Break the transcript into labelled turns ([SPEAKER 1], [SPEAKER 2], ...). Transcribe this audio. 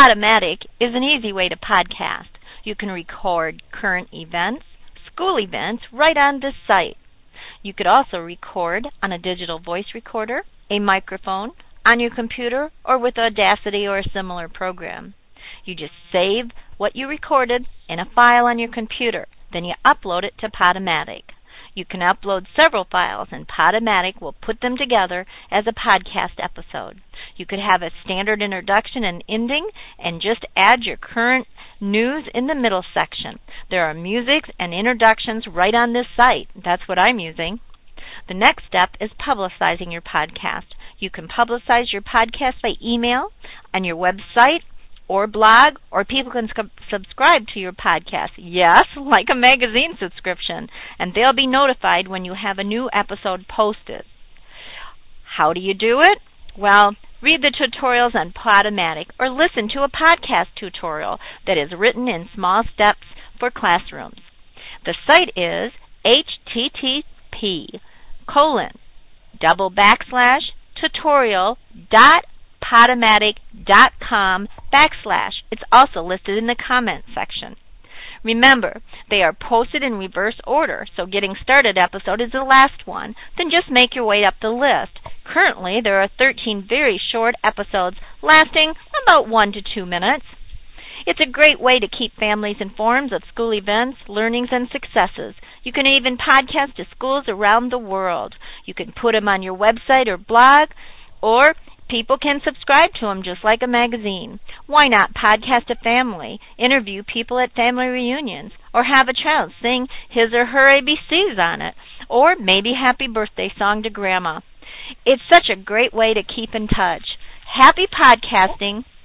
[SPEAKER 1] Podomatic is an easy way to podcast. You can record current events, school events, right on this site. You could also record on a digital voice recorder, a microphone, on your computer, or with Audacity or a similar program. You just save what you recorded in a file on your computer. Then you upload it to Podomatic. You can upload several files, and Podomatic will put them together as a podcast episode. You could have a standard introduction and ending, and just add your current news in the middle section. There are music and introductions right on this site. That's what I'm using. The next step is publicizing your podcast. You can publicize your podcast by email, on your website, or blog, or people can subscribe to your podcast. Yes, like a magazine subscription, and they'll be notified when you have a new episode posted. How do you do it? Well, read the tutorials on Podomatic or listen to a podcast tutorial that is written in small steps for classrooms. The site is http://tutorial.podomatic.com/. It's also listed in the comments section. Remember, they are posted in reverse order, so getting started episode is the last one. Then just make your way up the list. Currently, there are 13 very short episodes lasting about 1 to 2 minutes. It's a great way to keep families informed of school events, learnings, and successes. You can even podcast to schools around the world. You can put them on your website or blog, or people can subscribe to them just like a magazine. Why not podcast a family, interview people at family reunions, or have a child sing his or her ABCs on it, or maybe happy birthday song to Grandma. It's such a great way to keep in touch. Happy podcasting.